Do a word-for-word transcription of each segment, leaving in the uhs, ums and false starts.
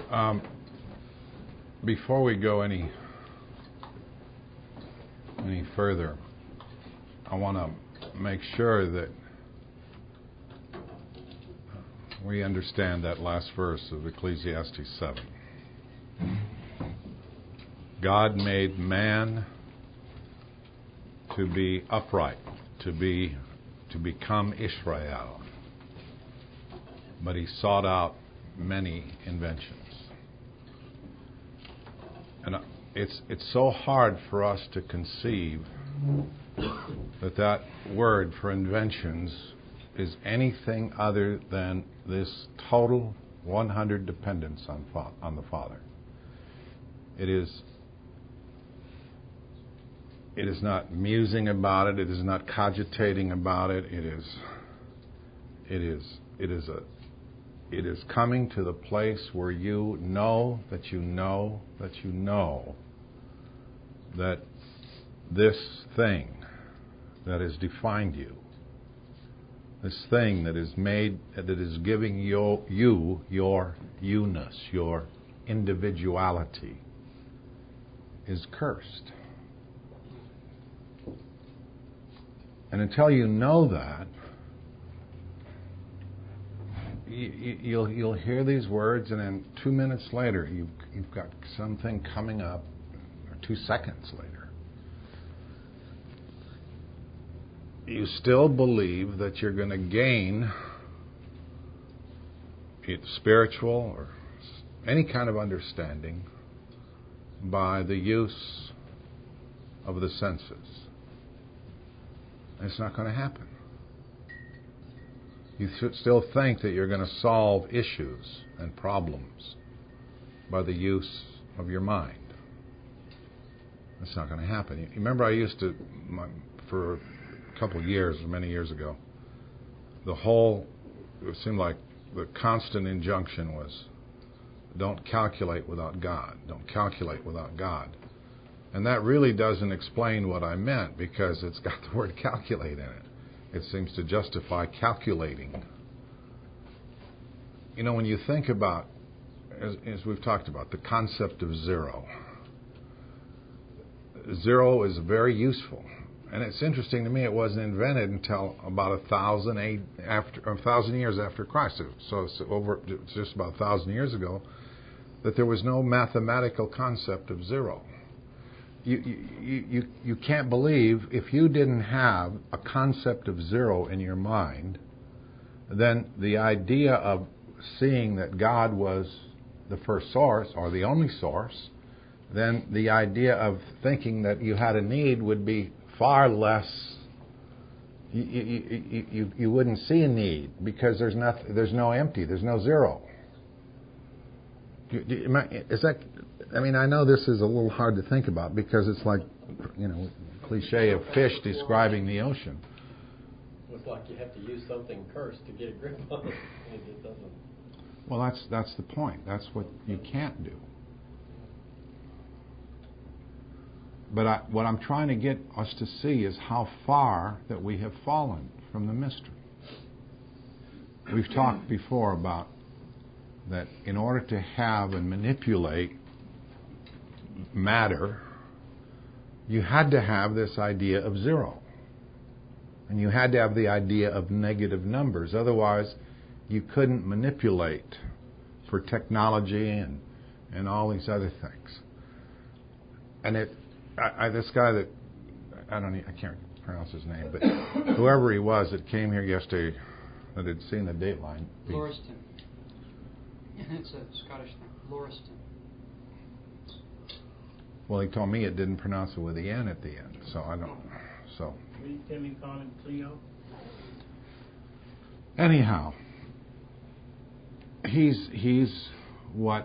Um, before we go any any further, I want to make sure that we understand that last verse of Ecclesiastes seven. God made man to be upright, to be to become Israel, but he sought out many inventions. And it's it's so hard for us to conceive that that word for inventions is anything other than this total one hundred dependence on fa- on the Father. It is it is not musing about it. It is not cogitating about it. It is it is it is a it is coming to the place where you know that you know that you know that this thing that has defined you, this thing that is made, that is giving you, you your you-ness, your individuality, is cursed. And until you know that, you, you'll you'll hear these words, and then two minutes later, you've you've got something coming up, or two seconds later. You still believe that you're going to gain either spiritual or any kind of understanding by the use of the senses. And it's not going to happen. You th- still think that you're going to solve issues and problems by the use of your mind. That's not going to happen. You remember, I used to, my, for a couple of years, many years ago, the whole, it seemed like the constant injunction was, don't calculate without God. Don't calculate without God. And that really doesn't explain what I meant, because it's got the word calculate in it. It seems to justify calculating. You know, when you think about, as, as we've talked about, the concept of zero. Zero is very useful. And it's interesting to me, it wasn't invented until about a thousand eight after a thousand years after Christ. So it's over it's just about a thousand years ago that there was no mathematical concept of zero. You, you you you can't believe, if you didn't have a concept of zero in your mind, then the idea of seeing that God was the first source or the only source, then the idea of thinking that you had a need would be far less. You you you, you, you wouldn't see a need, because there's nothing, there's no empty, there's no zero. Is that? I mean, I know this is a little hard to think about, because it's like, you know, cliche of fish describing the ocean. It's like you have to use something cursed to get a grip on it, and it doesn't. Well, that's that's the point. That's what you can't do. But I, what I'm trying to get us to see is how far that we have fallen from the mystery. We've talked before about that in order to have and manipulate matter, you had to have this idea of zero. And you had to have the idea of negative numbers. Otherwise, you couldn't manipulate for technology and, and all these other things. And it, I, I, this guy that, I don't, I can't pronounce his name, but whoever he was that came here yesterday, that had seen the Dateline. Lauriston. It's a Scottish name. Lauriston. Well, he told me it didn't pronounce it with the N at the end, so I don't. So. Will you tell me call him Cleo? Anyhow, he's he's what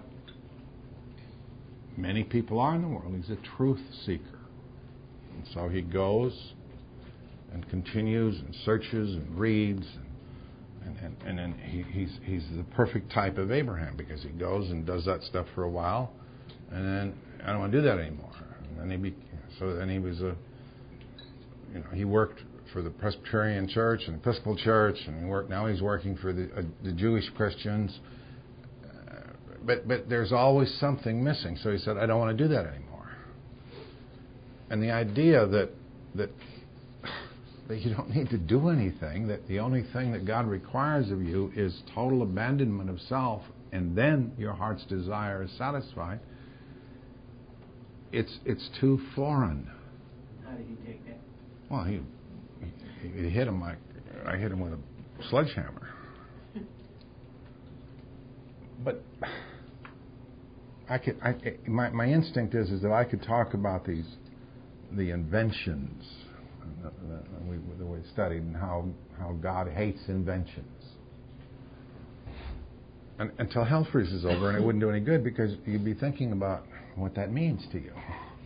many people are in the world. He's a truth seeker, and so he goes and continues and searches and reads, and and and, and he, he's he's the perfect type of Abraham, because he goes and does that stuff for a while, and then, I don't want to do that anymore. And then he be, so then he was a, you know, he worked for the Presbyterian Church and the Episcopal Church, and he worked. Now he's working for the uh, the Jewish Christians, uh, but but there's always something missing. So he said, I don't want to do that anymore. And the idea that that that you don't need to do anything, that the only thing that God requires of you is total abandonment of self, and then your heart's desire is satisfied, it's it's too foreign. How did he take that? Well, he he, he hit him like I hit him with a sledgehammer. But I could, I, my my instinct is is that I could talk about these the inventions that we, that we studied, and how how God hates inventions, and, until hell freezes over, and it wouldn't do any good because you'd be thinking about what that means to you.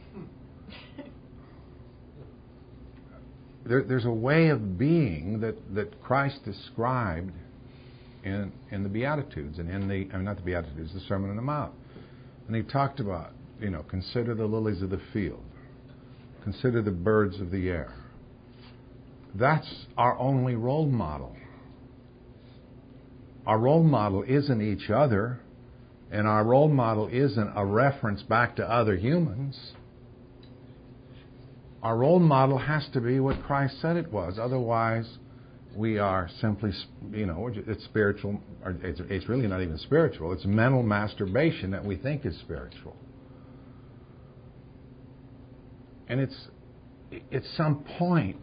There, there's a way of being that, that Christ described in in the Beatitudes and in the I mean, not the Beatitudes, the Sermon on the Mount, and he talked about, you know, consider the lilies of the field, consider the birds of the air. That's our only role model. Our role model isn't each other, and our role model isn't a reference back to other humans. Our role model has to be what Christ said it was. Otherwise, we are simply, you know, it's spiritual. Or it's, it's really not even spiritual. It's mental masturbation that we think is spiritual. And it's, at some point,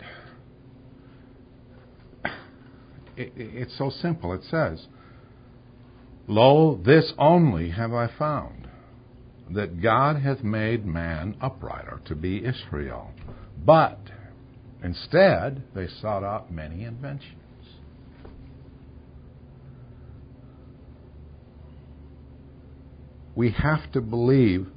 it, it's so simple. It says, Lo, this only have I found, that God hath made man upright, or to be Israel. But instead, they sought out many inventions. We have to believe,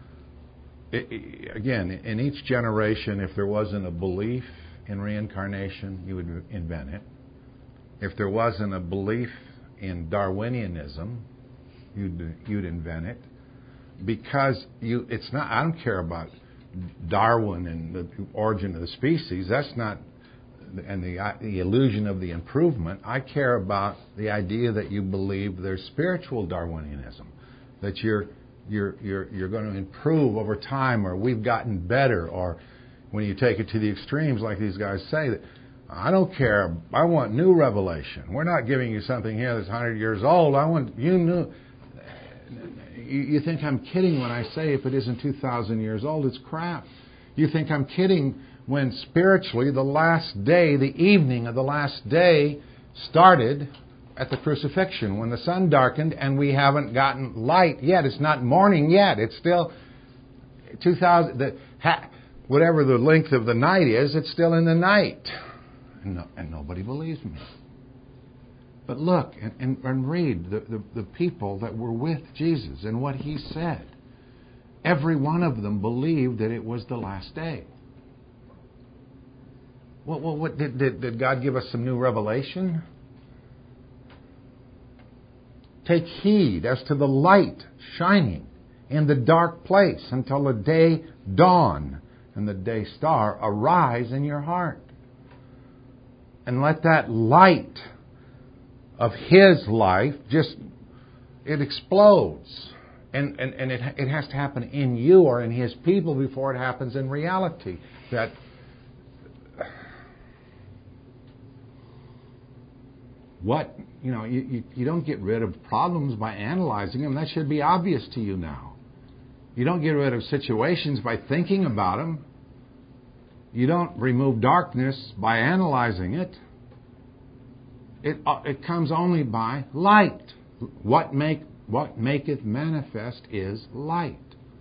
again, in each generation, if there wasn't a belief in reincarnation, you would invent it. If there wasn't a belief in Darwinianism, you'd, you'd invent it. Because you, it's not. I don't care about Darwin and the origin of the species. That's not, and the the illusion of the improvement. I care about the idea that you believe there's spiritual Darwinianism, that you're you're you're you're going to improve over time, or we've gotten better, or when you take it to the extremes, like these guys say, that I don't care. I want new revelation. We're not giving you something here that's one hundred years old. I want you new. You think I'm kidding when I say if it isn't two thousand years old, it's crap. You think I'm kidding when spiritually the last day, the evening of the last day started at the crucifixion, when the sun darkened and we haven't gotten light yet. It's not morning yet. It's still two thousand, the, ha, whatever the length of the night is, it's still in the night. And, no, and nobody believes me. But look and, and, and read the, the, the people that were with Jesus and what he said. Every one of them believed that it was the last day. Well, well what did, did, did God give us some new revelation? Take heed as to the light shining in the dark place until the day dawn and the day star arise in your heart. And let that light of his life, just, it explodes. And, and, and it, it has to happen in you or in his people before it happens in reality. That what, you know, you, you, you don't get rid of problems by analyzing them. That should be obvious to you now. You don't get rid of situations by thinking about them. You don't remove darkness by analyzing it. It uh, it comes only by light. What make what maketh manifest is light.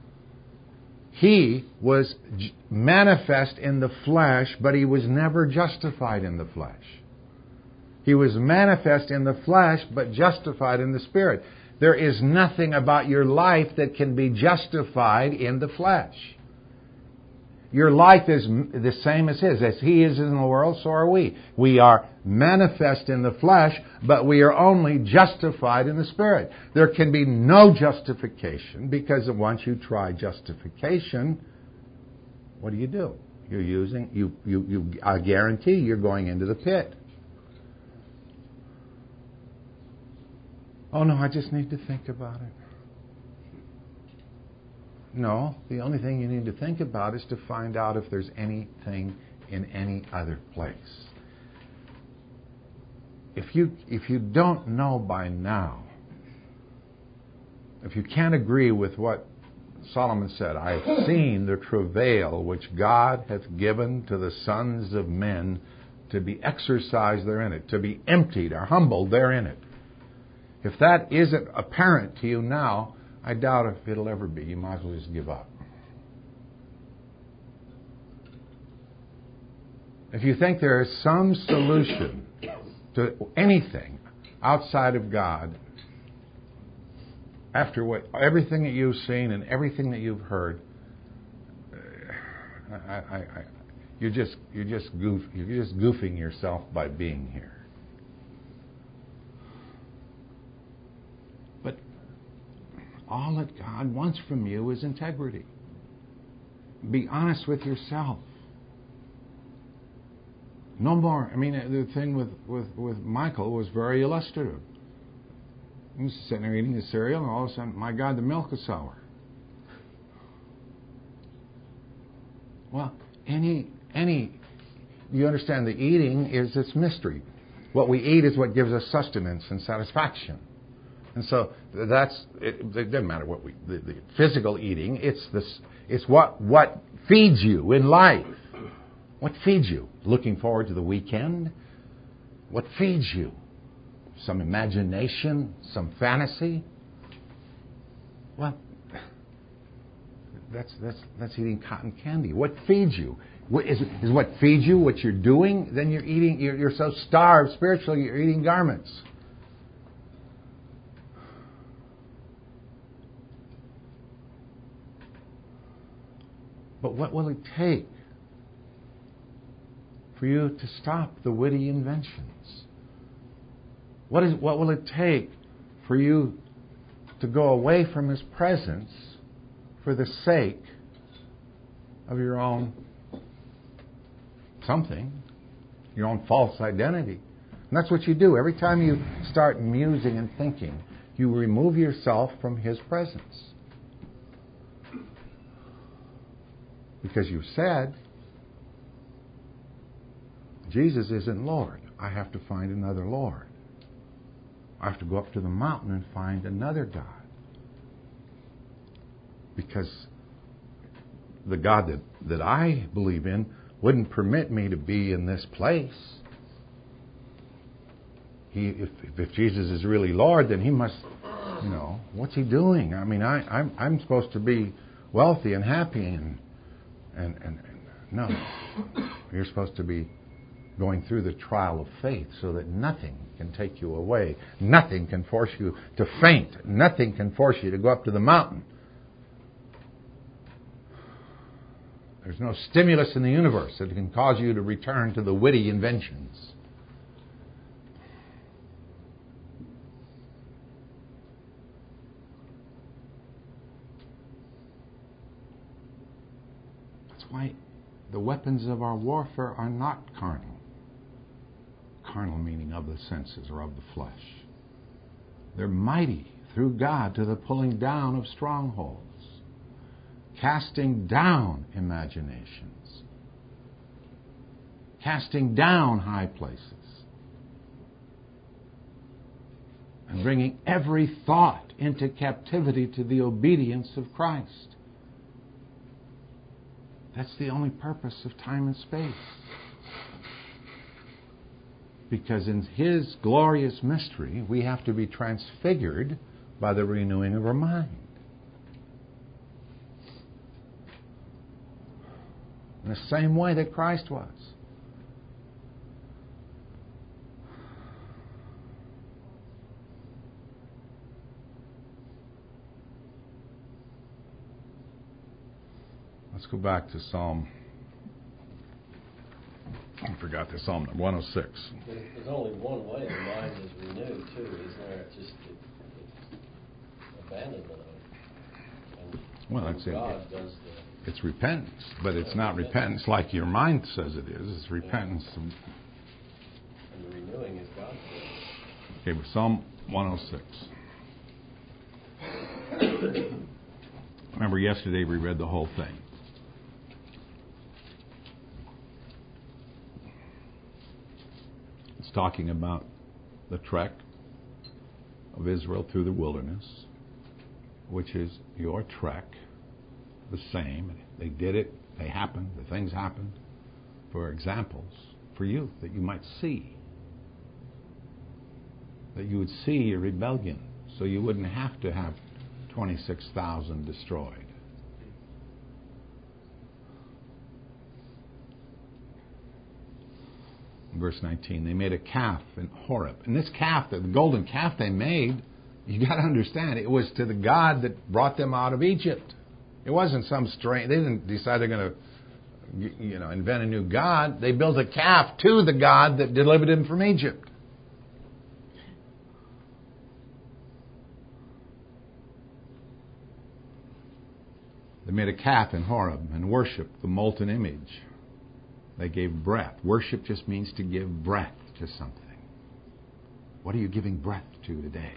He was j- manifest in the flesh, but he was never justified in the flesh. He was manifest in the flesh, but justified in the Spirit. There is nothing about your life that can be justified in the flesh. Your life is the same as his. As he is in the world, so are we. We are manifest in the flesh, but we are only justified in the Spirit. There can be no justification, because once you try justification, what do you do? You're using, you, you, you, I guarantee you're going into the pit. Oh no, I just need to think about it. No, the only thing you need to think about is to find out if there's anything in any other place. If you if you don't know by now, if you can't agree with what Solomon said, I have seen the travail which God hath given to the sons of men to be exercised therein it, to be emptied or humbled therein it. If that isn't apparent to you now, I doubt if it'll ever be. You might as well just give up. If you think there is some solution to anything outside of God, after what everything that you've seen and everything that you've heard, I, I, I, you're just you're just goof, you're just goofing yourself by being here. But all that God wants from you is integrity. Be honest with yourself. No more. I mean, the thing with, with, with Michael was very illustrative. He was sitting there eating his cereal, and all of a sudden, my God, the milk is sour. Well, any, any, you understand the eating is its mystery. What we eat is what gives us sustenance and satisfaction. And so that's, it, it doesn't matter what we, the, the physical eating, it's this, it's what, what feeds you in life. What feeds you? Looking forward to the weekend? What feeds you? Some imagination? Some fantasy? Well, that's that's that's eating cotton candy. What feeds you? Is, is what feeds you what you're doing? Then you're eating. You're, you're so starved spiritually. You're eating garments. But what will it take for you to stop the witty inventions? What is what will it take for you to go away from His presence for the sake of your own something, your own false identity? And that's what you do. Every time you start musing and thinking, you remove yourself from His presence. Because you said, Jesus isn't Lord. I have to find another Lord. I have to go up to the mountain and find another God. Because the God that, that I believe in wouldn't permit me to be in this place. He, if, if Jesus is really Lord, then He must, you know, what's He doing? I mean, I, I'm, I'm supposed to be wealthy and happy and, and, and, and no. You're supposed to be going through the trial of faith so that nothing can take you away. Nothing can force you to faint. Nothing can force you to go up to the mountain. There's no stimulus in the universe that can cause you to return to the witty inventions. That's why the weapons of our warfare are not carnal. Carnal meaning of the senses or of the flesh. They're mighty through God to the pulling down of strongholds, casting down imaginations, casting down high places, and bringing every thought into captivity to the obedience of Christ. That's the only purpose of time and space. Because in His glorious mystery, we have to be transfigured by the renewing of our mind. In the same way that Christ was. Let's go back to Psalm. I forgot the Psalm number one oh six. There's only one way the mind is renewed, too, isn't there? It's just it, it's abandonment of it. And well, that's it. God does the... It's repentance, but it's not repentance like your mind says it is. It's repentance. Yeah. And the renewing is God's will. Okay, with Psalm one oh six. Remember yesterday we read the whole thing. It's talking about the trek of Israel through the wilderness, which is your trek, the same. They did it, they happened, the things happened for examples for you, that you might see. That you would see your rebellion, so you wouldn't have to have twenty-six thousand destroyed. Verse nineteen, they made a calf in Horeb. And this calf, the golden calf they made, you got to understand, it was to the God that brought them out of Egypt. It wasn't some strange, they didn't decide they're going to, you know, invent a new God. They built a calf to the God that delivered them from Egypt. They made a calf in Horeb and worshipped the molten image. They gave breath. Worship just means to give breath to something. What are you giving breath to today?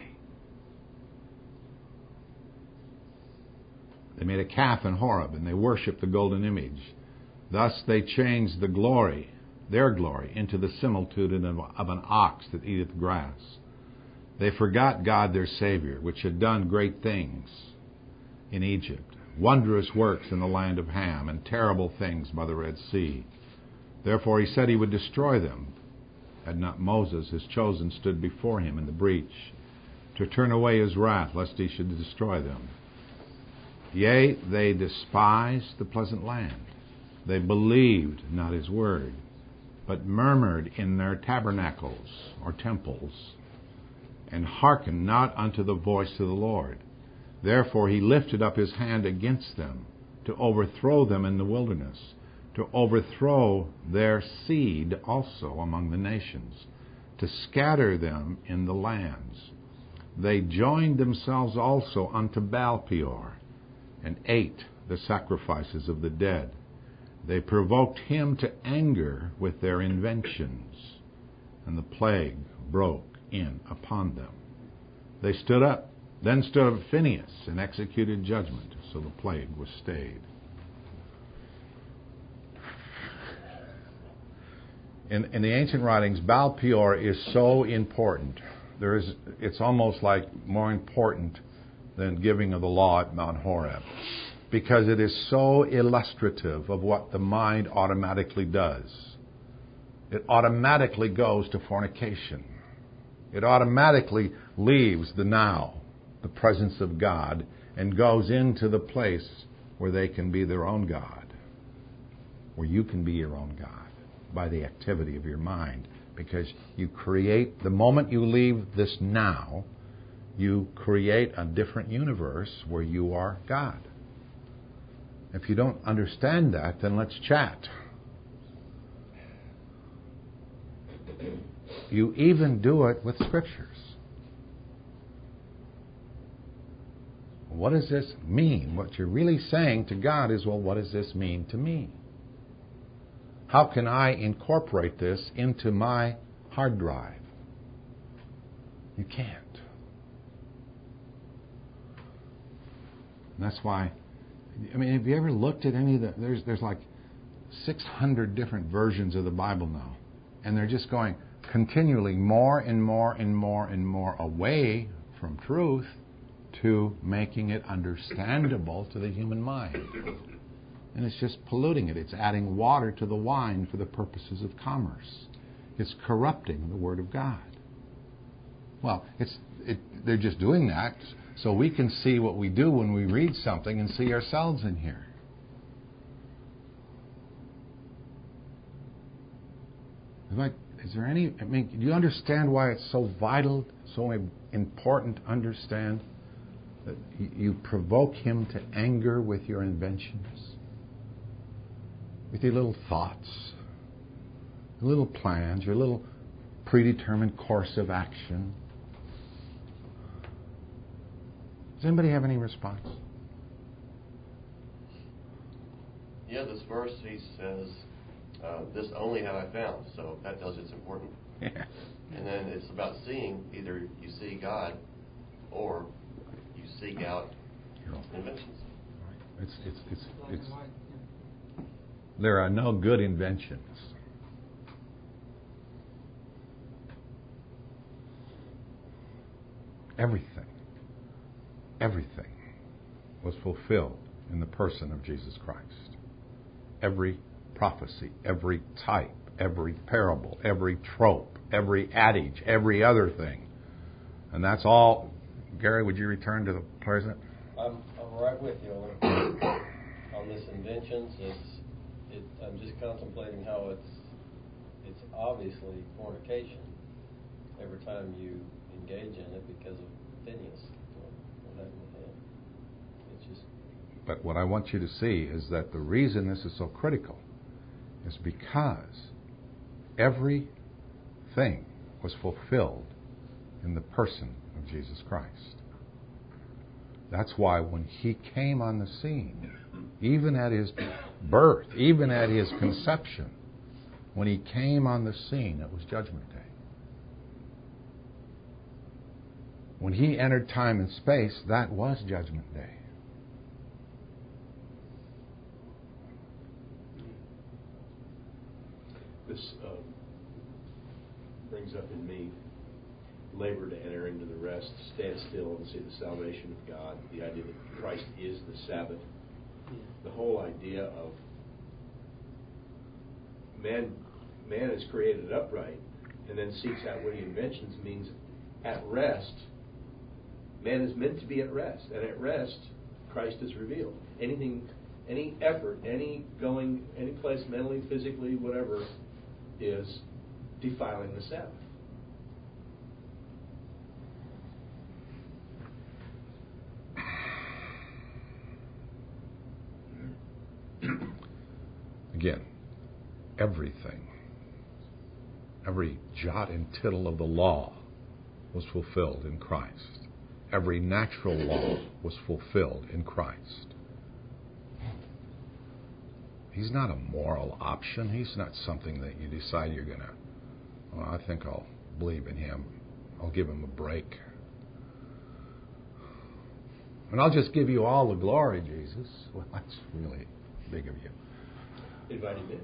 They made a calf in Horeb and they worshipped the golden image. Thus they changed the glory, their glory, into the similitude of, of an ox that eateth grass. They forgot God their Savior, which had done great things in Egypt, wondrous works in the land of Ham, and terrible things by the Red Sea. Therefore he said he would destroy them, had not Moses, his chosen, stood before him in the breach, to turn away his wrath, lest he should destroy them. Yea, they despised the pleasant land. They believed not his word, but murmured in their tabernacles, or temples, and hearkened not unto the voice of the Lord. Therefore he lifted up his hand against them, to overthrow them in the wilderness, to overthrow their seed also among the nations, to scatter them in the lands. They joined themselves also unto Baal-peor, and ate the sacrifices of the dead. They provoked him to anger with their inventions, and the plague broke in upon them. They stood up, then stood up Phinehas, and executed judgment, so the plague was stayed. In, in the ancient writings, Baal-peor is so important. There is, it's almost like more important than giving of the law at Mount Horeb, because it is so illustrative of what the mind automatically does. It automatically goes to fornication. It automatically leaves the now, the presence of God, and goes into the place where they can be their own God, where you can be your own God by the activity of your mind, because you create, the moment you leave this now, you create a different universe where you are God. If you don't understand that, then let's chat. You even do it with scriptures. What does this mean? What you're really saying to God is, well, what does this mean to me? How can I incorporate this into my hard drive? You can't. And that's why, I mean, have you ever looked at any of the, there's, there's like six hundred different versions of the Bible now. And they're just going continually more and more and more and more away from truth to making it understandable to the human mind. And it's just polluting it. It's adding water to the wine for the purposes of commerce. It's corrupting the Word of God. Well, it's it, they're just doing that so we can see what we do when we read something and see ourselves in here. Like, is there any, I mean, do you understand why it's so vital, so important to understand that you provoke him to anger with your inventions? With your little thoughts, your little plans, your little predetermined course of action. Does anybody have any response? Yeah, this verse, he says, uh, this only have I found. So that tells you it's important. Yeah. And then it's about seeing, either you see God or you seek out inventions. It's it's it's Black it's. and white, yeah. There are no good inventions. Everything, everything was fulfilled in the person of Jesus Christ. Every prophecy, every type, every parable, every trope, every adage, every other thing. And that's all. Gary, would you return to the present? I'm, I'm right with you on, on this inventions. It's, it, I'm just contemplating how it's it's obviously fornication every time you engage in it because of Phineas. What happened with him? It's just. But what I want you to see is that the reason this is so critical is because everything was fulfilled in the person of Jesus Christ. That's why when he came on the scene, even at his birth, even at his conception, when he came on the scene, it was Judgment Day. When he entered time and space, that was Judgment Day. This um, brings up in me labor to enter into the rest, stand still and see the salvation of God, the idea that Christ is the Sabbath. The whole idea of man, man is created upright and then seeks out witty inventions means at rest. Man is meant to be at rest, and at rest, Christ is revealed. Anything, any effort, any going, any place mentally, physically, whatever, is defiling the Sabbath. Again, everything, every jot and tittle of the law was fulfilled in Christ. Every natural law was fulfilled in Christ. He's not a moral option. He's not something that you decide you're going to, well, I think I'll believe in him. I'll give him a break. And I'll just give you all the glory, Jesus. Well, that's really big of you. Invite him in.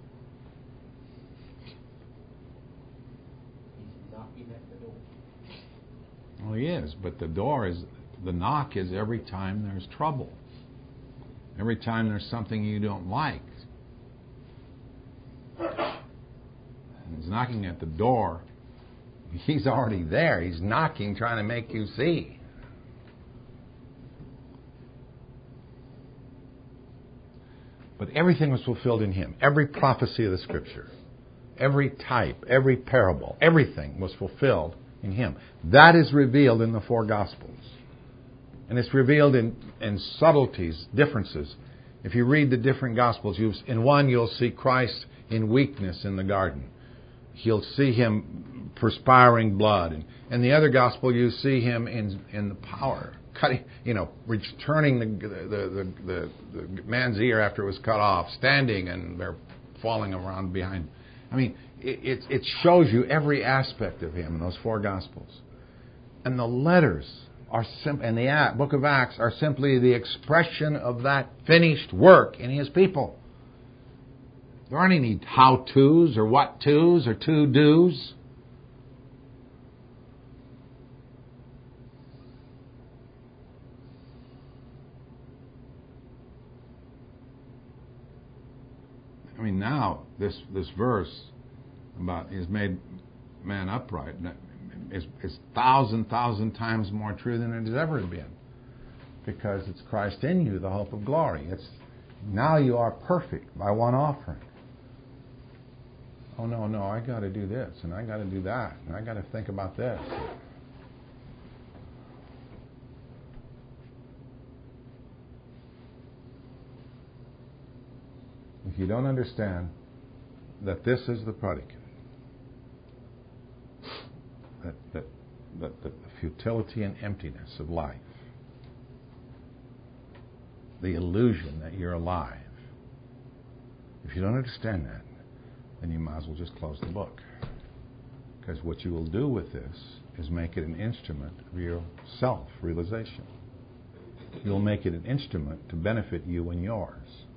He's knocking at the door. Well, he is, but the door is, the knock is every time there's trouble. Every time there's something you don't like. He's knocking at the door. He's already there. He's knocking, trying to make you see. But everything was fulfilled in him. Every prophecy of the Scripture, every type, every parable, everything was fulfilled in him. That is revealed in the four Gospels. And it's revealed in, in subtleties, differences. If you read the different Gospels, you, in one you'll see Christ in weakness in the garden. You'll see him perspiring blood. And in the other Gospel you see him in, in the power, cutting, you know, returning the the, the, the, the man's ear after it was cut off, standing and they're falling around behind. I mean, it, it, it shows you every aspect of him in those four Gospels. And the letters are sim- and the book of Acts are simply the expression of that finished work in his people. There aren't any how-tos or what-tos or to-dos. I mean, now this this verse about is made man upright is is thousand thousand times more true than it has ever been, because it's Christ in you, the hope of glory. It's now you are perfect by one offering. Oh no, no, I got to do this and I got to do that and I got to think about this. If you don't understand that this is the predicate, that, that, that, that the futility and emptiness of life, the illusion that you're alive, if you don't understand that, then you might as well just close the book. Because what you will do with this is make it an instrument of your self-realization. You'll make it an instrument to benefit you and yours.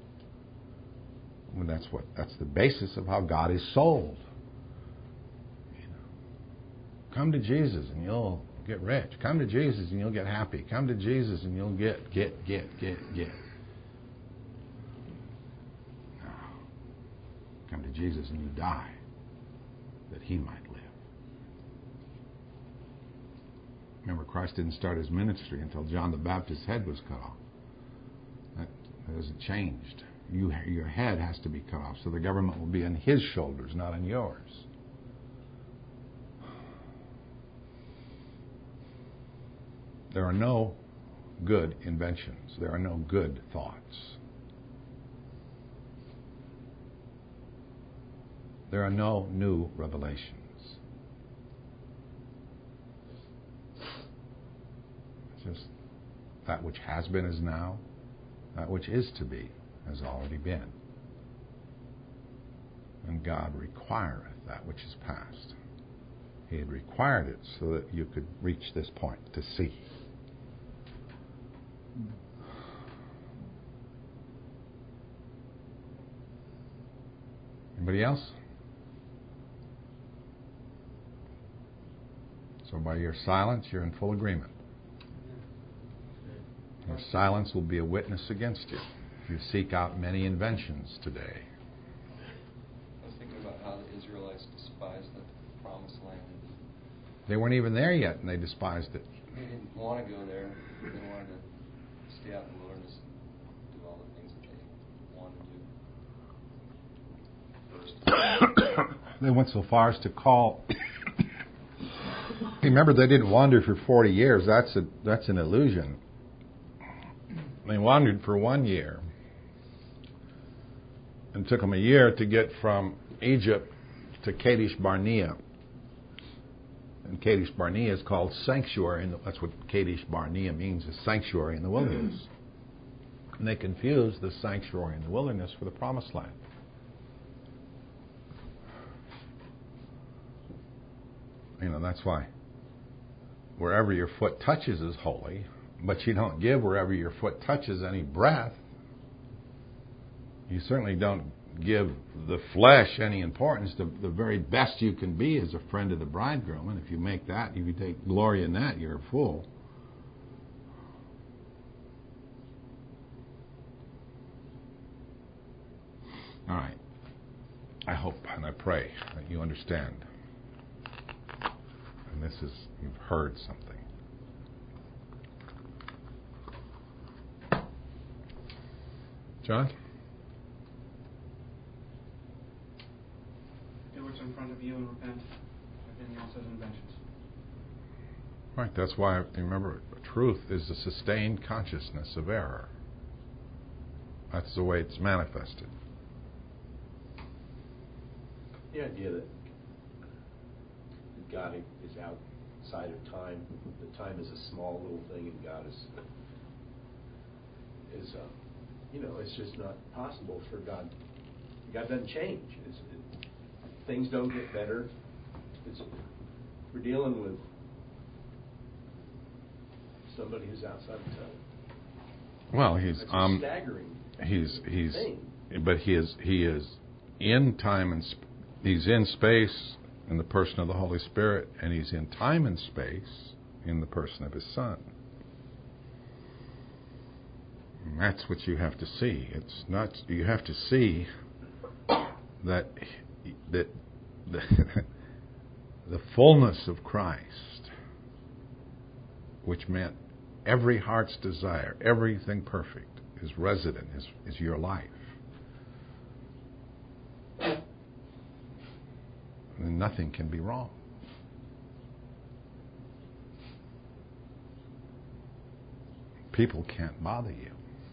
Well, that's what that's the basis of how God is sold. You know, come to Jesus and you'll get rich. Come to Jesus and you'll get happy. Come to Jesus and you'll get, get, get, get, get. No. Come to Jesus and you die that He might live. Remember, Christ didn't start His ministry until John the Baptist's head was cut off. That, that hasn't changed. You, your head has to be cut off, so the government will be on His shoulders, not on yours. There are no good inventions. There are no good thoughts. There are no new revelations. It's just that which has been is now, that which is to be has already been. And God requireth that which is past. He had required it so that you could reach this point to see. Anybody else? So by your silence, you're in full agreement. Your silence will be a witness against you if you seek out many inventions today. I was thinking about how the Israelites despised the promised land. They weren't even there yet, and they despised it. They didn't want to go there. They wanted to stay out in the wilderness and do all the things that they wanted to do first. They went so far as to call. Remember, they didn't wander for forty years. That's a that's an illusion. They wandered for one year. And it took them a year to get from Egypt to Kadesh Barnea. And Kadesh Barnea is called sanctuary. And that's what Kadesh Barnea means, is sanctuary in the wilderness. And they confused the sanctuary in the wilderness for the promised land. You know, that's why wherever your foot touches is holy, but you don't give wherever your foot touches any breath. You certainly don't give the flesh any importance. The, the very best you can be is a friend of the bridegroom, and if you make that, if you take glory in that, you're a fool. All right. I hope and I pray that you understand. And this is, you've heard something. John? Do what's in front of you and repent. Everything else is inventions. Right, that's why, remember, truth is the sustained consciousness of error. That's the way it's manifested. The idea that God is outside of time, that time is a small little thing and God is, is uh, you know, it's just not possible for God. God doesn't change. It's, it, things don't get better. It's, we're dealing with somebody who's outside of time. Well, he's That's um, a staggering he's he's, thing. but he is he is in time and sp- he's in space in the person of the Holy Spirit, and he's in time and space in the person of His Son. And that's what you have to see. It's not. You have to see that that the, the fullness of Christ, which meant every heart's desire, everything perfect, is resident, is, is your life. And nothing can be wrong. People can't bother you.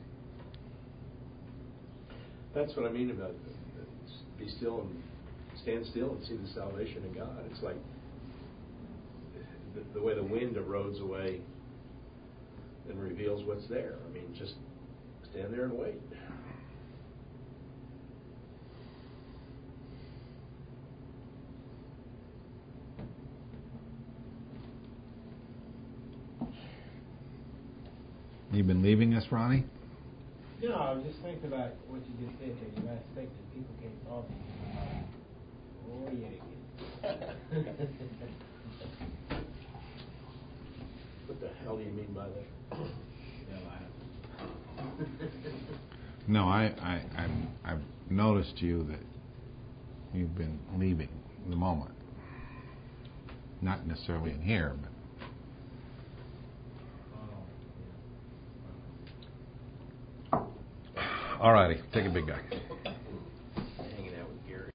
That's what I mean about uh, be still and stand still and see the salvation of God. It's like the, the way the wind erodes away and reveals what's there. I mean, just stand there and wait. You been leaving us, Ronnie? No, I was just thinking about what you just said there. You might think that people can't solve these. Oh, yeah, they can. What the hell do you mean by that? No, I, I, I'm, I've noticed you that you've been leaving the moment. Not necessarily in here, but. All righty, take a big guy.